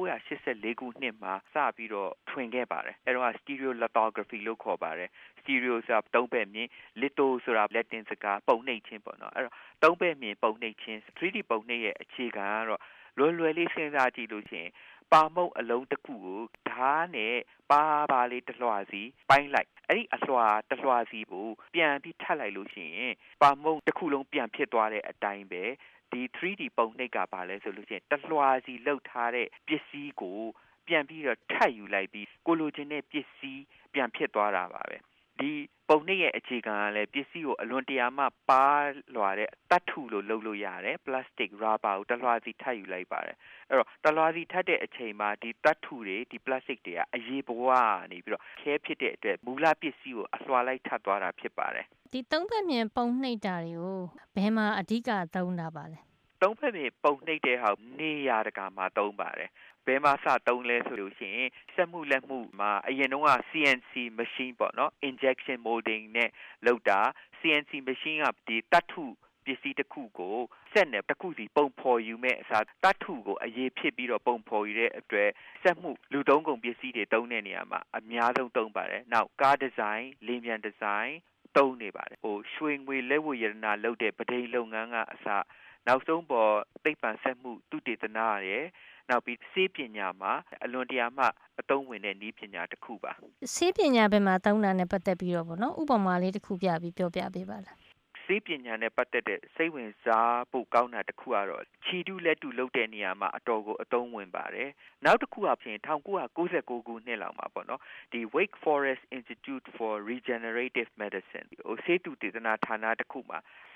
1984ခုနှစ်မှာစပြီးတော့ထွင်ခဲ့ပါတယ်အဲ့တော့ stereolithography လို့ခေါ်ပါတယ် stereo ဆိုတာသုံးဘက်မြင် litho ဆိုတာ Latin စကားပုံနှိပ်ခြင်းပေါ့နော်အဲ့တော့သုံးဘက်မြင်ပုံနှိပ်ခြင်း 3D ပုံနှိပ်ရဲ့အခြေခံကတော့လွယ်လေးစဉ်းစားကြည့်လို့ရှိရင်ပါမုတ်အလုံးတစ်ခုကိုဓာတ်နဲ့ပါလေးတစ်လွှာစီပိုင်းလိုက်အဲ့ဒီအလွှာတစ်လွှာစီကိုပြန်ပြီးထပ်လိုက်လို့ရှိရင်ပါမုတ်တစ်ခုလုံးပြန်ဖြစ်သွားတဲ့အတိုင်းပဲဒီ 3D ပုံနှိပ်ကပါလဲဆိုလို့ရှိရင်တစ်လွှာစီလောက်ထားတဲ့ပစ္စည်းကိုပြန်ပြီးတော့ထပ်ယူလိုက်ပြီးကိုလိုချင်တဲ့ပစ္စည်းပြန်ဖြစ်သွားတာပါပဲဒီပုံနှိပ်ရဲ့အခြေခံကလည်းပစ္စည်းကိုအလွန်တရာမှပါလွှာတဲ့တတ်ထုလို့လုပ်လို့ရတယ် plastic rubber ကိုတလွှာစီထပ်ယူလိုက်ပါတယ်အဲ့တော့တလွှာစီထပ်တဲ့အချိန်မှာဒီတတ်ထုတွေဒီ plastic တွေကအရေးဘဝနေပြီးတော့ခဲဖြစ်တဲ့အတွက်မူလပစ္စည်းကိုအလွှာလိုက်ထပ်သွားတာဖြစ်ပါတယ်ဒီသုံးဘက်မြင်ပုံနှိပ်တာတွေကိုဘယ်မှာအဓိကသုံးတာပါလဲသုံးဘက်မြင်ပုံနှိပ်တဲ့ဟာနေရာတကာမှာသုံးပါတယ်ဘယ်မှာစသုံးလဲဆိုလို့ရှိရင်စက်မှုလက်မှုမှာအရင်တုန်းက CNC machine ပေါ့နော် injection molding နဲ့လုပ်တာ CNC machine ကဒီတတ်ထုပစ္စည်းတစ်ခုကိုစက်နဲ့တစ်ခုစီပုံဖော်ယူမဲ့အစားတတ်ထုကိုအရေးဖြစ်ပြီးတော့ပုံဖော်ယူတဲ့အတွက်စက်မှုလူသုံးကုန်ပစ္စည်းတွေသုံးတဲ့နေရာမှာအများဆုံးသုံးပါတယ်နောက်ကားဒီဇိုင်းလေယာဉ်ဒီဇိုင်းသုံးနေပါတယ်ရွှေငွေလက်ဝတ်ရတနာလုပ်တဲ့ပဒေလုပ်ငန်းကအစနောက်ဆုံးပေါ်သိပ္ပံစက်မှုသုတေသနရဲ့နောက်ပြီးဆေးပညာမှာအလွန်တရာမှအသုံးဝင်တဲ့နည်းပညာတစ်ခုပါဆေးပညာဘက်မှာသုံးတာနဲ့ပတ်သက်ပြီးတော့ဗောနော်ဥပမာလေးတစ်ခုပြပြီးပြောပြပေးပါလားဆေးပညာနဲ့ပတ်သက်တဲ့စိတ်ဝင်စားဖို့ကောင်းတာတစ်ခုကတော့ခြေတုလက်တုလုပ်တဲ့နေရာမှာအတော်ကိုအသုံးဝင်ပါတယ်နောက်တစ်ခုအပြင်1999ခုနှစ်လောက်မှာပေါ့နော်ဒီ Wake Forest Institute for Regenerative Medicine ဆေးတုတေသနဌာနတစ်ခုမှာ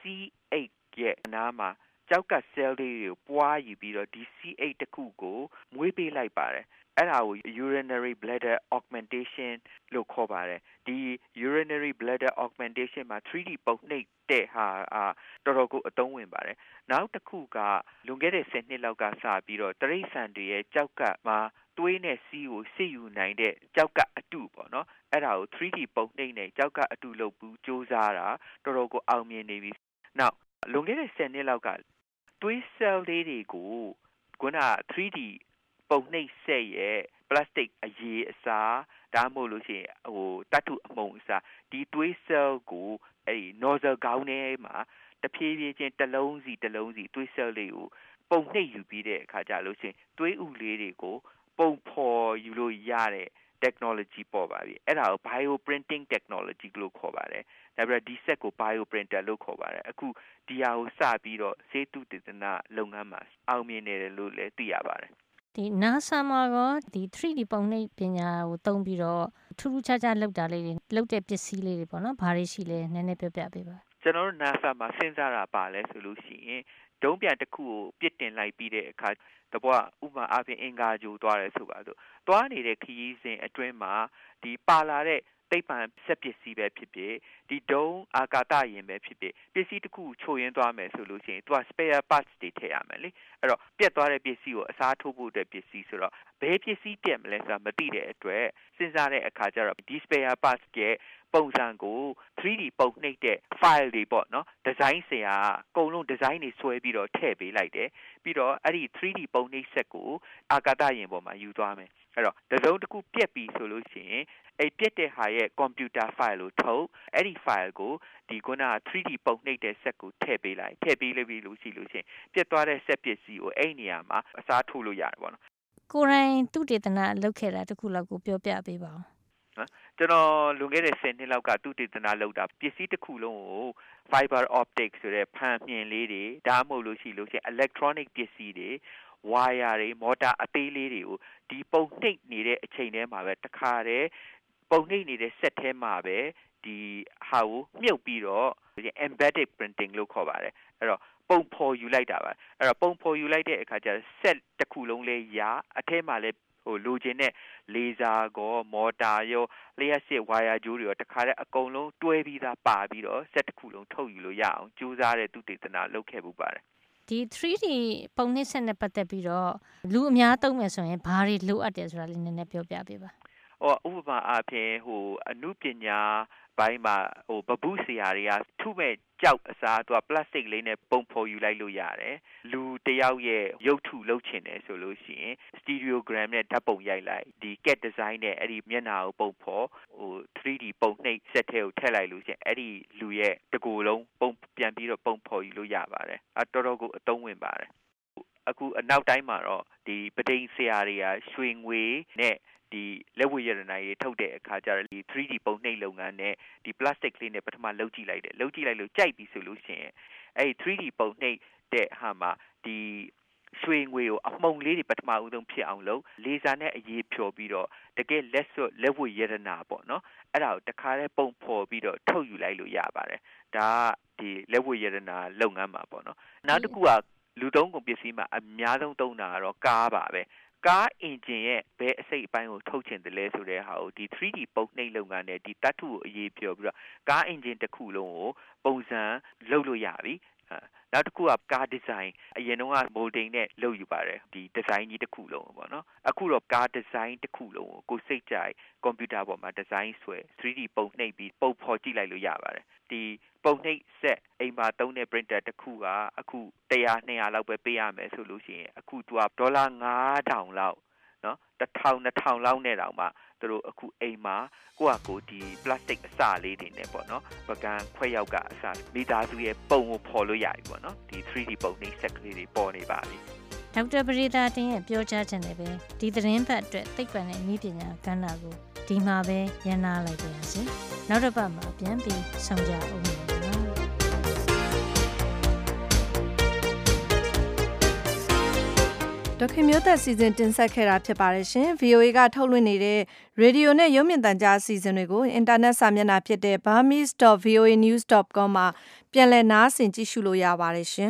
C8 ရဲ့အနားမှာကြောက်က cell တွေကိုပွားယူပြီးတော့ဒီ C8 တစ်ခုကိုမွေးပေးလိုက်ပါတယ်အဲ့ဒါကို urinary bladder augmentation လို့ခေါ်ပါတယ်ဒီ urinary bladder augmentation မှာ 3D ပုံနှိပ်တဲ့ဟာတော်တော်ကိုအသုံးဝင်ပါတယ်နောက်တစ်ခုကလွန်ခဲ့တဲ့10နှစ်လောက်ကစပြီးတော့တိရစ္ဆာန်တွေရဲ့ကြောက်ကမှာသွေးနဲ့စီးကိုစစ်ယူနိုင်တဲ့ကြောက်ကအတုပေါ့နော်အဲ့ဒါကို 3D ပုံနှိပ်နဲ့ကြောက်ကအတုလုပ်ပြီးစူးစမ်းတာတော်တော်ကိုအောင်မြင်နေပြီနောက်လွန်ခဲ့တဲ့10နှစ်လောက်ကသွေး cell တွေကိုခုန 3D ပုံနှိပ်ဆက်ရဲ့ plastic အရေးအစားဒါမှမဟုတ်လို့ရှိရင်တတ်ထုအမုံအစားဒီသွေး cell ကိုအဲ့ဒီ nozzle ခေါင်းထဲမှာတဖြည်းဖြည်းချင်းတစ်လုံးစီသွေး cell လေးကိုပုံနှိပ်ယူပြီးတဲ့အခါကျလို့ရှိရင်သွေးဥလေးတွေကိုပုံဖော်ယူလို့ရတဲ့ technology ပေါ်ပါပြီအဲ့ဒါကို bioprinting technology လို့ခေါ်ပါတယ်ဒါပေမဲ့ဒီစက်ကို bioprinter လို့ခေါ်ပါတယ်အခုဒီဟာကိုစပြီးတော့ဆေးသုတေသနလုပ်ငန်းမှာအောင်မြင်နေတယ်လို့လည်းသိရပါတယ်ဒီ NASA မှာကဒီ 3D ပုံနှိပ်ပညာကိုသုံးပြီးတော့ထူးထူးခြားခြားလုပ်တာလေးတွေလုပ်တဲ့ပစ္စည်းလေးတွေပေါ့နော်ဘာတွေရှိလဲနည်းနည်းပြောပြပေးပါကျွန်တော်တို့ NASA မှာစဉ်းစားတာပါလဲဆိုလို့ရှိရင်ဒုံးပြန်တစ်ခုကိုပြစ်တင်လိုက်ပြီးတဲ့အခါတပွားဥပမာအပြင်အင်္ဂါဂြိုလ်သွားတယ်ဆိုပါစို့သွားနေတဲ့ခရီးစဉ်အတွင်းမှာဒီပါလာတဲ့သိပ္ပံစက်ပစ္စည်းပဲဖြစ်ဖြစ်ဒီဒုံးအာကာသယာဉ်ပဲဖြစ်ဖြစ်ပစ္စည်းတစ်ခုချို့ယွင်းသွားမယ်ဆိုလို့ရှိရင်သူက spare parts တွေထည့်ရမယ်လေအဲ့တော့ပြတ်သွားတဲ့ပစ္စည်းကိုအစားထိုးဖို့အတွက်ပစ္စည်းဆိုတော့ဘယ်ပစ္စည်းပြတ်မလဲဆိုတာမသိတဲ့အတွက်စဉ်းစားတဲ့အခါကျတော့ဒီ spare parts ရဲ့ပုံစံကို 3D ပုံနှိပ်တဲ့ file တွေပေါ့နော်ဒီဇိုင်းဆရာအကုန်လုံးဒီဇိုင်းတွေဆွဲပြီးတော့ထည့်ပေးလိုက်တယ်ပြီးတော့အဲ့ဒီ 3D ပုံနှိပ်ဆက်ကိုအာကာသယာဉ်ပေါ်မှာယူသွားမယ်အဲ့တော့တစ်စုံတစ်ခုပြက်ပြီဆိုလို့ရှိရင်အဲ့ပြက်တဲ့ဟာရဲ့ computer file ကိုထုတ်အဲ့ဒီ file ကိုဒီခုနက 3D ပုံနှိပ်တဲ့ဆက်ကိုထည့်ပေးလိုက်ထည့်ပေးလို့ရှိရင်ပြက်သွားတဲ့ဆက်ပစ္စည်းကိုအဲ့နေရာမှာအစားထိုးလို့ရတယ်ပေါ့နော်ကိုယ်တိုင်သူတေသနလုပ်ခဲ့တာတခုလောက်ကိုပြောပြပေးပါဦးကျွန်တော်လွန်ခဲ့တဲ့10နှစ်လောက်ကသူတေသနလုပ်တာပစ္စည်းတစ်ခုလုံးကို fiber optic ဆိုတဲ့ဖန်မြင်လေးတွေဒါမှမဟုတ်လို့ရှိရင် electronic ပစ္စည်းတွေဝါယာတွေမော်တာအသေးလေးတွေကိုဒီပုံနှိပ်နေတဲ့အချိန်ထဲမှာပဲတခါတည်းပုံနှိပ်နေတဲ့ set ထဲမှာပဲဒီဟာကိုမြုပ်ပြီးတော့ embedded printing လို့ခေါ်ပါတယ်အဲ့တော့ပုံဖော်ယူလိုက်တာပါအဲ့တော့ပုံဖော်ယူလိုက်တဲ့အခါကျ set တစ်ခုလုံးလေးရာအထဲမှာလည်းလိုချင်တဲ့လေဆာကောမော်တာရောလျှက်စစ်ဝါယာကြိုးတွေရောတခါတည်းအကုန်လုံးတွဲပြီးသားပါပြီးတော့ set တစ်ခုလုံးထုတ်ယူလို့ရအောင်ကြိုးစားတဲ့သူတေသနလုပ်ခဲ့ပူပါတယ်ဒီ 3D ပုံနှိပ်ဆက်နဲ့ပတ်သက်ပြီးတော့လူအများသုံးမယ်ဆိုရင်ဘာတွေလိုအပ်တယ်ဆိုတာလေးနည်းနည်းပြောပြပေးပါဥပမာအဖြစ်အနုပညာပိုင်းမှာဘပုဆရာတွေကထုမဲ့ကြောက်အစားပလတ်စတစ်လေးနဲ့ပုံဖော်ယူလိုက်လို့ရတယ်လူတယောက်ရဲ့ရုပ်ထုလုပ်ချင်တယ်ဆိုလို့ရှိရင် stereogram နဲ့ဓာတ်ပုံရိုက်လိုက်ဒီ CAD design နဲ့အဲ့ဒီမျက်နှာကိုပုံဖော်3D ပုံနှိပ် set ထဲကိုထည့်လိုက်လို့ရှိရင်အဲ့ဒီလူရဲ့တကူလုံးပုံပြန်ပြီးတော့ပုံဖော်ယူလို့ရပါတယ်တော်တော်ကိုအသုံးဝင်ပါတယ်အခုအနောက်တိုင်းမှာတော့ဒီပဒိန်ဆရာတွေကရွှေငွေနဲ့ဒီလက်ဝတ်ရတနာရေးထုတ်တဲ့အခါကျတော့ဒီ 3D ပုံနှိပ်လုပ်ငန်းနဲ့ဒီ plastic လေးနဲ့ပထမလုပ်ကြည့်လိုက်လို့ကြိုက်ပြီဆိုလို့ရှိရင်အဲ့ဒီ 3D ပုံနှိပ်တဲ့ဟာမှာဒီရွှေငွေကိုအမှုန်လေးတွေပထမဦးဆုံးဖြစ်အောင်လုပ်လေဆာနဲ့အရေးဖြော်ပြီးတော့တကယ်လက်ဝတ်ရတနာပေါ့နော်အဲ့ဒါကိုတခါတည်းပုံဖော်ပြီးတော့ထုတ်ယူလိုက်လို့ရပါတယ်ဒါကဒီလက်ဝတ်ရတနာလုပ်ငန်းမှာပေါ့နော်နောက်တစ်ခုကလူသုံးကုန်ပစ္စည်းမှာအများဆုံးသုံးတာကတော့ကားပါပဲကားအင်ဂျင်ရဲ့ဘယ်အစိတ်အပိုင်းကိုထုတ်ချင်တယ်လဲဆိုတဲ့ဟာကိုဒီ 3D ပုံနှိပ်လုပ်ငန်းနဲ့ဒီတတ်ထုကိုအရေးပြောပြီးတော့ကားအင်ဂျင်တစ်ခုလုံးကိုပုံစံလုပ်လို့ရပြီနောက်တစ်ခုကကားဒီဇိုင်းအရင်တုန်းက molding နဲ့လုပ်ယူပါတယ်ဒီဒီဇိုင်းကြီးတစ်ခုလုံးပေါ့နော်အခုတော့ကားဒီဇိုင်းတစ်ခုလုံးကိုစိတ်ကြိုက်ကွန်ပျူတာပေါ်မှာဒီဇိုင်းဆွဲ 3D ပုံနှိပ်ပြီးပုံဖော်ကြည့်လိုက်လို့ရပါတယ်ဒီပုံနှိပ်ဆက်အိမ်မှာသုံးတဲ့ printer တစ်ခုကအခု100-200လောက်ပဲပေးရမယ်ဆိုလို့ရှိရင်အခုသူက$5000လောက်နော်1000-2000လောက်နဲ့တောင်မှသူတို့အခုအိမ်မှာကိုဒီ plastic အစလေးတွေနဲ့ပေါ့နော်ပကံခွက်ရောက်ကအစမိသားစုရဲ့ပုံကိုဖော်လို့ရပြီပေါ့နော်ဒီ 3D ပုံနှိပ်ဆက်ကလေးတွေပေါ်နေပါပြီဒေါက်တာပရိသတ်တင်ရဲ့ပြောကြားချက်နဲ့ပဲဒီသတင်းပတ်အတွက်သိပ္ပံနဲ့နည်းပညာကဏ္ဍကိုဒီမှာပဲရန်နာလိုက်ပါရစေနောက်တစ်ပတ်မှာပြန်ပြီးဆုံကြအောင်ပါဒေါခင်မျိုးသက်စီစဉ်တင်ဆက်ခဲ့တာဖြစ်ပါတယ်ရှင် VOA ကထုတ်လွှင့်နေတဲ့ရေဒီယိုနဲ့ရုပ်မြင်သံကြားအစီအစဉ်တွေကိုအင်တာနက်စာမျက်နှာဖြစ်တဲ့ burmese.voanews.com မှာပြန်လည်နားဆင်ကြည့်ရှုလို့ရပါတယ်ရှင်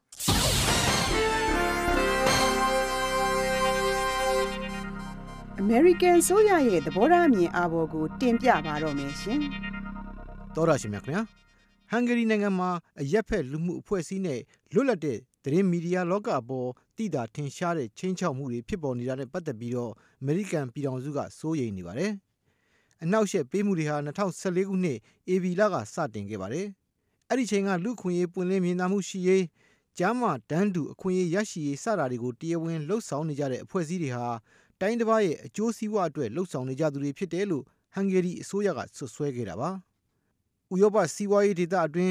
American ဆိုရရဲ့သဘောထားအမြင်အာဘော်ကိုတင်ပြပါတော့မယ်ရှင်တော်ရရှိမြခင်ဗျာဟန်ဂေရီနိုင်ငံမှာအရက်ဖက်လူမှုအဖွဲ့အစည်းနဲ့လွတ်လပ်တဲ့သတင်းမီဒီယာလောကအပေါ်တည်တာထင်ရှားတဲ့ချင်းချောက်မှုတွေဖြစ်ပေါ်နေတာနဲ့ပတ်သက်ပြီးတော့အမေရိကန်ပြည်ထောင်စုကစိုးရိမ်နေပါတယ်။အနောက်ရှက်ပေးမှုတွေဟာ2014ခုနှစ် AB လကစတင်ခဲ့ပါတယ်။အဲ့ဒီချိန်ကလူခွင့်ရေးပွင့်လင်းမြင်သာမှုရှိရေးကျားမဒန်းတူအခွင့်အရေးရရှိရေးစတာတွေကိုတရားဝင်လှုပ်ဆောင်နေကြတဲ့အဖွဲ့အစည်းတွေဟာတိုင်းတစ်ပါးရဲ့အကျိုးစီးပွားအတွက်လှုပ်ဆောင်နေကြသူတွေဖြစ်တယ်လို့ဟန်ဂေရီအစိုးရကဆွဆွဲခဲ့တာပါ။ဥရောပစီးပွားရေးဒေသအတွင်း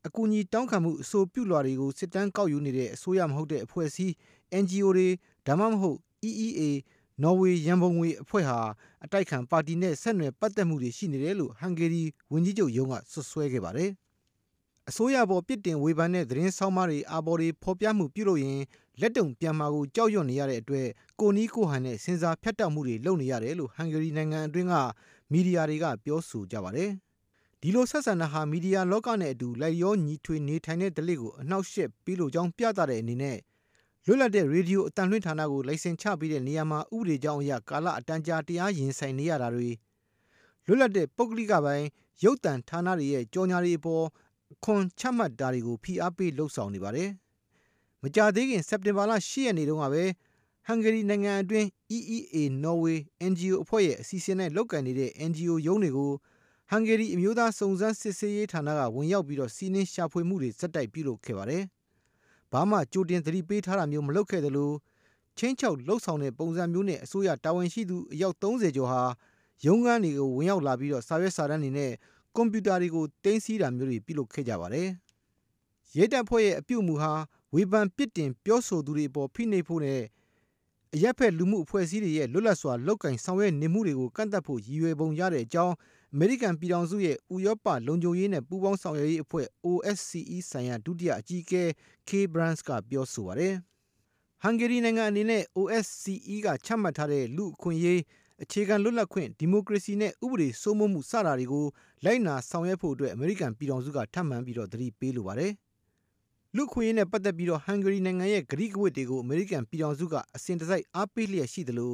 အကူအညီတောင်းခံမှုအဆိုပြုလွှာတွေကိုစစ်တမ်းကောက်ယူနေတဲ့အစိုးရမဟုတ်တဲ့အဖွဲ့အစည်း NGO တွေဒါမှမဟုတ် EEA နော်ဝေရန်ပုံငွေအဖွဲ့ဟာအတိုက်ခံပါတီနဲ့ဆက်နွယ်ပတ်သက်မှုတွေရှိနေတယ်လို့ဟန်ဂေရီဝန်ကြီးချုပ်ရုံးကဆွဆွဲခဲ့ပါတယ်။အစိုးရပေါ်ပြစ်တင်ဝေဖန်တဲ့သတင်းဆောင်းပါးတွေအာဘော်တွေဖော်ပြမှုပြုလုပ်ရင်လက်တုံပြန်မှာကိုကြောက်ရွံ့နေရတဲ့အတွက်ကိုနီးကိုဟန်နဲ့စဉ်းစားဖြတ်တောက်မှုတွေလုပ်နေရတယ်လို့ဟန်ဂေရီနိုင်ငံအတွင်းကမီဒီယာတွေကပြောဆိုကြပါတယ်။ဒီလိုဆက်ဆံတာဟာမီဒီယာလောကနဲ့အတူလိုက်ရောညီထွေနေထိုင်တဲ့ဓလေ့ကိုအနှောက်အယှက်ပေးလို့ကြောင်းပြသတဲ့အနေနဲ့လွတ်လပ်တဲ့ရေဒီယိုအတန်လွှင့်ဌာနကိုလိုင်စင်ချပေးတဲ့နေရာမှာဥပဒေကြောင်းအရကာလအတန်ကြာတရားရင်ဆိုင်နေရတာတွေလွတ်လပ်တဲ့ပုဂ္ဂလိကပိုင်းရုပ်သံဌာနတွေရဲ့ကြော်ညာတွေအပေါ်ခွန်ချမှတ်တာတွေကိုဖိအားပေးလှုပ်ဆောင်နေပါတယ်။မကြာသေးခင်စက်တင်ဘာလ10ရက်နေ့တုန်းကပဲဟန်ဂေရီနိုင်ငံအတွင်း EEA နော်ဝေ NGO အဖွဲ့ရဲ့အစီအစဉ်နဲ့လုပ်ကိုင်နေတဲ့ NGO ရုံးတွေကိုဟန်ဂေရီအမျိုးသားစုံစမ်းစစ်ဆေးရေးဌာနကဝင်ရောက်ပြီးတော့စီးနင်းရှာဖွေမှုတွေစက်တိုက်ပြုလုပ်ခဲ့ပါတယ်။ဘာမှကြိုတင်သတိပေးထားတာမျိုးမလုပ်ခဲ့သလိုချင်းချောက်လှုပ်ဆောင်တဲ့ပုံစံမျိုးနဲ့အစိုးရတာဝန်ရှိသူအယောက်30ကျော်ဟာရုံးခန်းတွေကိုဝင်ရောက်လာပြီးတော့စာရွက်စာတမ်းတွေနဲ့ကွန်ပျူတာတွေကိုတင်စီတာမျိုးတွေပြုလုပ်ခဲ့ကြပါတယ်။ရဲတပ်ဖွဲ့ရဲ့အပြုအမူဟာဝေဖန်ပစ်တင်ပြောဆိုသူတွေအပေါ်ဖိနှိပ်ဖို့နဲ့အရက်ဖက်လူမှုအဖွဲ့အစည်းတွေရဲ့လွတ်လပ်စွာလောက်ကင်ဆောင်ရွက်နေမှုတွေကိုကန့်သတ်ဖို့ရည်ရွယ်ပုံရတဲ့အကြောင်းအမေရိကန်ပြည်ထောင်စုရဲ့ဥရောပလုံခြုံရေးနဲ့ပူးပေါင်းဆောင်ရွက်ရေးအဖွဲ့ OSCE ဆိုင်ရာဒုတိယအကြီးအကဲ Kay Burns ကပြောဆိုပါတယ်။ဟန်ဂေရီနိုင်ငံအနေနဲ့ OSCE ကချမှတ်ထားတဲ့လူအခွင့်အရေးအခြေခံလွတ်လပ်ခွင့်ဒီမိုကရေစီနဲ့ဥပဒေစိုးမိုးမှုစတာတွေကိုလိုက်နာဆောင်ရွက်ဖို့အတွက်အမေရိကန်ပြည်ထောင်စုကထပ်မံပြီးတော့သတိပေးလိုပါတယ်။လူခွင့်ရေးနဲ့ပတ်သက်ပြီးတော့ဟန်ဂေရီနိုင်ငံရဲ့ဂရိကဝတ်တွေကိုအမေရိကန်ပြည်ထောင်စုကအစဉ်တစိုက်အားပေးလျက်ရှိသလို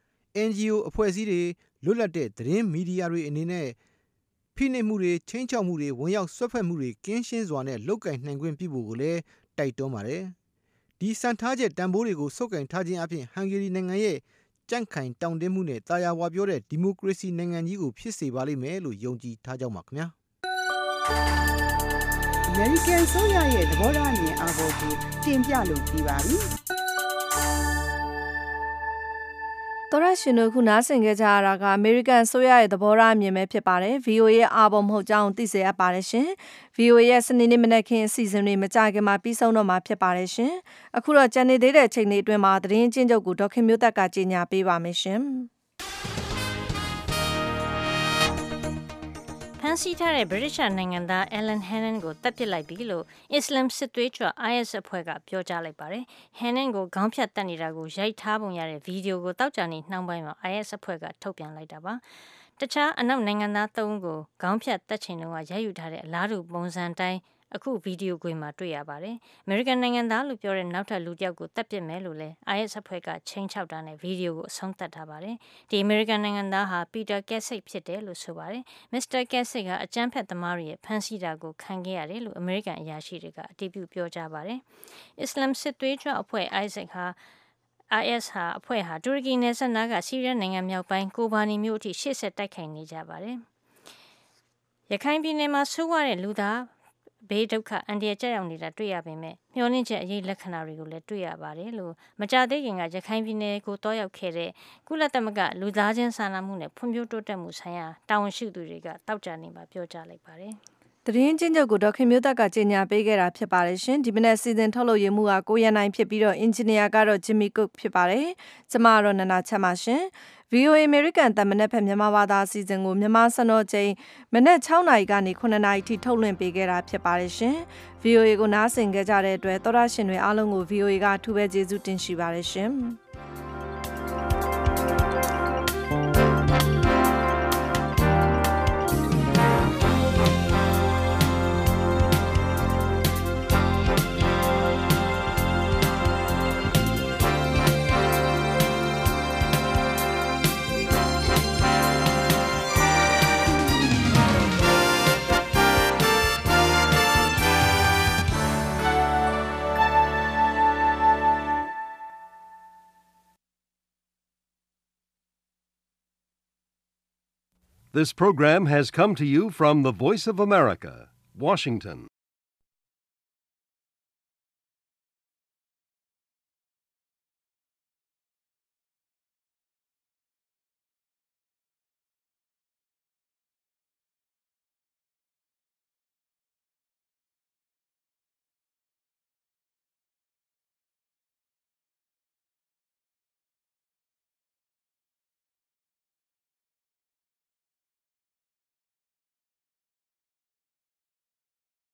NGO အဖွဲ့အစည်းတွေလွတ်လပ်တဲ့သတင်းမီဒီယာတွေအနေနဲ့ဖိနှိပ်မှုတွေချင်းချောက်မှုတွေဝင်ရောက်ဆွတ်ဖက်မှုတွေကင်းရှင်းစွာနဲ့လုတ်ကင်နိုင်ခွင့်ပြုဖို့ကိုလည်းတိုက်တွန်းပါတယ်။ဒီစံထားချက်တန်ဖိုးတွေကိုစုပ်ကင်ထားခြင်းအပြင်ဟန်ဂေရီနိုင်ငံရဲ့ကြန့်ခိုင်တောင့်တင်းမှုနဲ့တာယာဝပြောတဲ့ဒီမိုကရေစီနိုင်ငံကြီးကိုဖြစ်စေပါလိမ့်မယ်လို့ယုံကြည်ထားကြောင်းပါခင်ဗျာအမေရိကန်ဆိုရရဲ့သဘောထားအမြင်အာဘော်ကိုတင်ပြလို့ပြီးပါပြီတော်ရရှင်တို့ခုနားဆင်ကြကြရတာကအမေရိကန်ဆိုရရဲ့သဘောထားအမြင်ပဲဖြစ်ပါတယ် VOA ရဲ့အာဘော်မဟုတ်ကြောင်းသိစေရပါတယ်ရှင် VOA ရဲ့စနေနေ့မနက်ခင်းအစီအစဉ်တွေမကြခင်မှာပြီးဆုံးတော့မှာဖြစ်ပါတယ်ရှင်အခုတော့ကြံနေသေးတဲ့အချိန်လေးအတွင်းမှာသတင်းချင်းချုပ်ကိုဒေါက်ခင်မျိုးသက်ကကြီးညာပေးပါမယ်ရှင်ဖမ်းဆီးထားတဲ့ British နိုင်ငံသား Alan Hannan ကိုတပ်ပစ်လိုက်ပြီလို့ Islam စစ်သွေးကြွ IS အဖွဲ့ကပြောကြားလိုက်ပါတယ်။ Hannan ကိုခေါင်းဖြတ်တက်နေတာကိုရိုက်ထားပုံရတဲ့ဗီဒီယိုကိုတောက်ကြနေနှောင်းပိုင်းမှာ IS အဖွဲ့ကထုတ်ပြန်လိုက်တာပါ။တခြားအနောက်နိုင်ငံသား3ဦးကိုခေါင်းဖြတ်တက်ချိန်တုန်းကရိုက်ယူထားတဲ့အလားတူပုံစံတိုင်းအခုဗီဒီယိုကွင်းမှာတွေ့ရပါတယ်။ American နိုင်ငံသားလို့ပြောတဲ့နောက်ထပ်လူတစ်ယောက်ကိုတပ်ပစ်မယ်လို့လည်း IS အဖွဲ့ကချိန်ချောက်တာနဲ့ဗီဒီယိုကိုအဆုံးသတ်ထားပါတယ်။ဒီ American နိုင်ငံသားဟာ Peter Kasich ဖြစ်တယ်လို့ဆိုပါတယ်။ Mr. Kasich ဟာအကြမ်းဖက်သမားတွေရဲ့ဖမ်းဆီးတာကိုခံခဲ့ရတယ်လို့ American အရာရှိတွေကအတည်ပြုပြောကြားပါတယ်။ Islam စစ်သွေးကြွအဖွဲ့ IS အဖွဲ့ဟာတူရကီနယ်စပ်နားကဆီးရီးယားနိုင်ငံမြောက်ပိုင်းကိုဘာနီမြို့အထိရှေ့ဆက်တိုက်ခိုက်နေကြပါတယ်။ရခိုင်ပြည်နယ်မှာဆိုးဝါးတဲ့လူသားဘေးဒုက္ခအန္တရာယ်ကျရောက်နေတာတွေ့ရပေမဲ့မျှော်လင့်ချက်အရေးလက္ခဏာတွေကိုလည်းတွေ့ရပါတယ်လို့မကြာသေးခင်ကရခိုင်ပြည်နယ်ကိုတောရောက်ခဲ့တဲ့ကုလသမဂ္ဂလူသားချင်းစာနာမှုနဲ့ဖွံ့ဖြိုးတိုးတက်မှုဆိုင်ရာတာဝန်ရှိသူတွေကတောက်ကြနေမှာပြောကြားလိုက်ပါတယ်သတင်းချင်းချုပ်ကိုဒေါက်ခင်မျိုးသက်ကကြီးညာပေးခဲ့တာဖြစ်ပါတယ်ရှင်ဒီမနေ့စီစဉ်ထုတ်လို့ရမှုကကိုရန်နိုင်ဖြစ်ပြီးတော့အင်ဂျင်နီယာကတော့ Jimmy Cook ဖြစ်ပါတယ်ကျမကတော့နနာချက်ပါရှင် VOA American တမနက်ဖက်မြန်မာဘာသာအစီအစဉ်ကိုမြန်မာစံတော်ချိန်မနက်6နာရီကနေ9နာရီထိထုတ်လွှင့်ပေးခဲ့တာဖြစ်ပါတယ်ရှင် VOA ကိုနားဆင်ကြတဲ့အတွက်သောရရှင်တွေအားလုံးကို VOA ကအထူးပဲကျေးဇူးတင်ရှိပါတယ်ရှင် This program has come to you from the Voice of America, Washington.